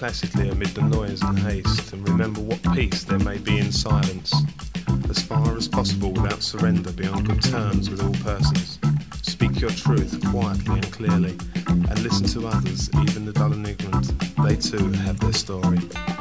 placidly amid the noise and haste, and remember what peace there may be in silence. As far as possible without surrender, be on good terms with all persons. Speak your truth quietly and clearly, and listen to others, even the dull and ignorant. They too have their story.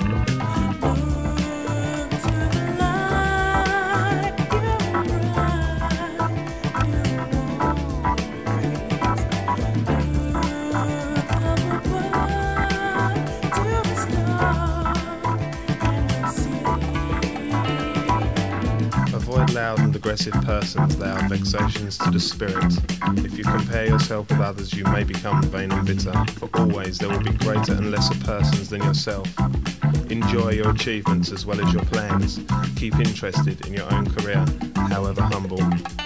Loud and aggressive persons, they are vexations to the spirit. If you compare yourself with others, you may become vain and bitter, for always there will be greater and lesser persons than yourself. Enjoy your achievements as well as your plans. Keep interested in your own career, however humble.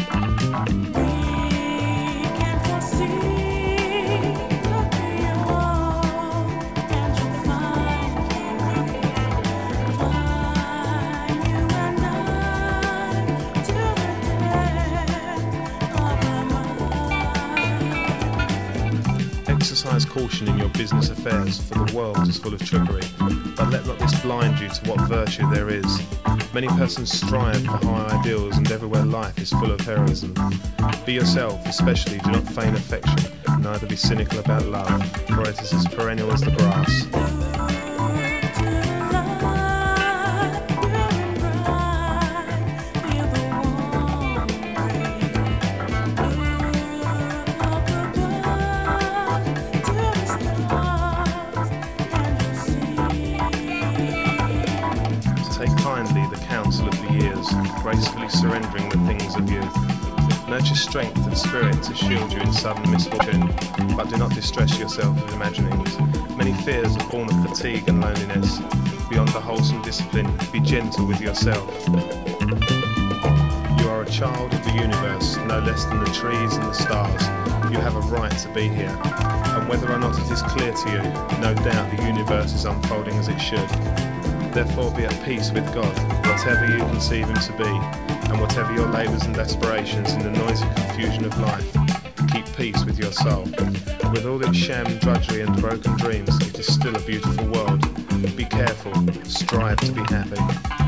Exercise caution in your business affairs, for the world is full of trickery. But let not this blind you to what virtue there is. Many persons strive for high ideals, and everywhere life is full of heroism. Be yourself, especially do not feign affection, neither be cynical about love, for it is as perennial as the grass. Gracefully surrendering the things of youth. Nurture strength of spirit to shield you in sudden misfortune, but do not distress yourself with imaginings. Many fears are born of fatigue and loneliness. Beyond the wholesome discipline, be gentle with yourself. You are a child of the universe, no less than the trees and the stars. You have a right to be here, and whether or not it is clear to you, no doubt the universe is unfolding as it should. Therefore be at peace with God, whatever you conceive him to be, and whatever your labours and aspirations in the noisy confusion of life. Keep peace with your soul. With all its sham, drudgery and broken dreams, it is still a beautiful world. Be careful, strive to be happy.